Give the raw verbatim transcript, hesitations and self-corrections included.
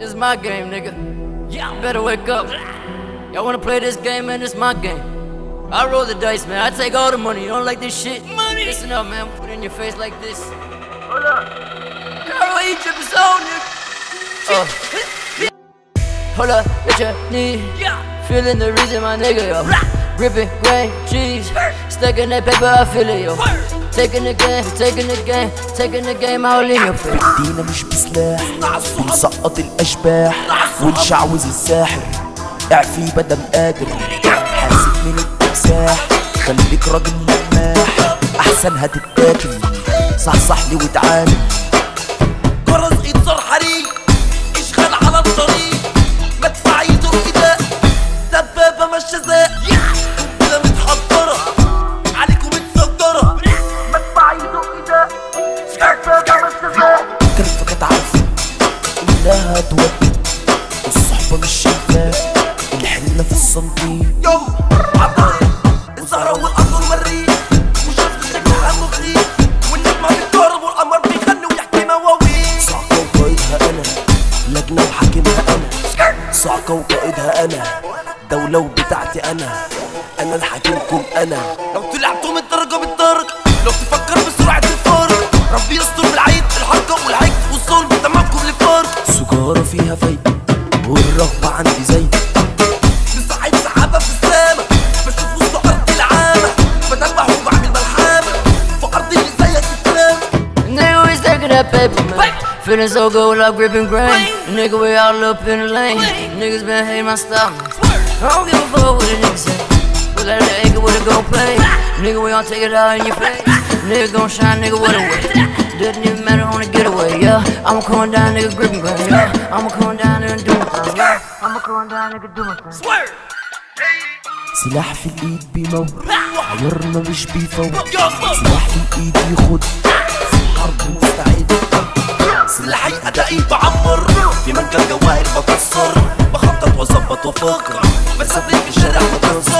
This is my game, nigga. Yeah, better wake up. Y'all wanna play this game, man? This is my game. I roll the dice, man. I take all the money. You don't like this shit? Money. Listen up, man. Put it in your face like this. Hold up. Girl, why you tripping so, nigga? Uh. Hold up, what you need? Yeah. Feeling the reason, my nigga, yo. Ripping grain, cheese. Stacking that paper, I feel it, yo. Taking the game, taking the game, taking the game out in your face. دينا مش بسلاح بنسقط الاشباح ونشعوذ الساحر. اعفي بدل قادر حاسب من التمساح. خليك راجل لماح احسن هتتاكل. صحصح لي وتعامل. جرس انذار حريق اشغال على الطريق. مدفع يدق ايداء دبابه ماشيه زاق. كده متحضره عليكم متصدره. مدفع يدق ايداء دبابه ماشيه زاق. كلفة كانت عارفة انها تودي والصحبة مش شايفاه. الحلة في السنتين يوم عطاري الزهرة والأرض والمريخ. وشفت شكلها مخيف والنجمة بتضرب والقمر بيغني ويحكي مواويل. صعقة وقائدها أنا لجنة وحاكمها أنا. صعقة وقائدها أنا دولة وبتاعتي أنا. أنا الحاكمكم أنا. لو طلعتوا من الدرجة بالدرج لو تفكر بسرعة الفرق. ربي يستر بالعيد الحركة والعيد والظلم تمامكم لفرق. سجارة فيها فايدة والرغبة عندي زايدة. بصعيد سحابة في السما بشوف وسط أرض العامة. بدبح وبعمل ملحمة في أرض اللي زيك الكلام. Nigga, we stacking that paper, man. Feeling so good without gripping grain. Nigga, we all up in the lane. Niggas been hating my style. I don't give a fuck what a nigga say. We let it acre with a gon' play. Nigga, we gon' take it out in your face. Nigga gon' shine, nigga, what a way. Doesn't even matter on the getaway, yeah. I'ma come down, nigga, gripping grain, yeah. I'ma come down and do my thing, yeah. I'ma come down, nigga, do my thing. Swear. سلاح في الايد بيموت عيارنا مش بيفوت. سلاح في الايد يخد في الحرب مستعد. سلاحي أدائي بعمر في منجل جواهر بكسر. بخطط واظبط وافكر بس في الشارع بكسر.